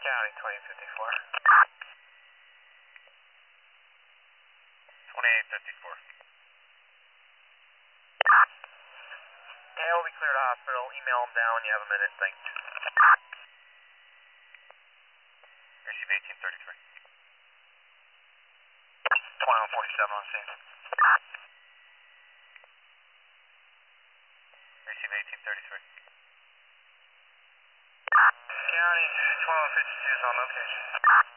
County 2054. 2854. Yeah, we'll be clear to hospital. Email them down when you have a minute. Thanks. Receive 1833. 2147 on scene. Receive 1833. County 2152 is on location.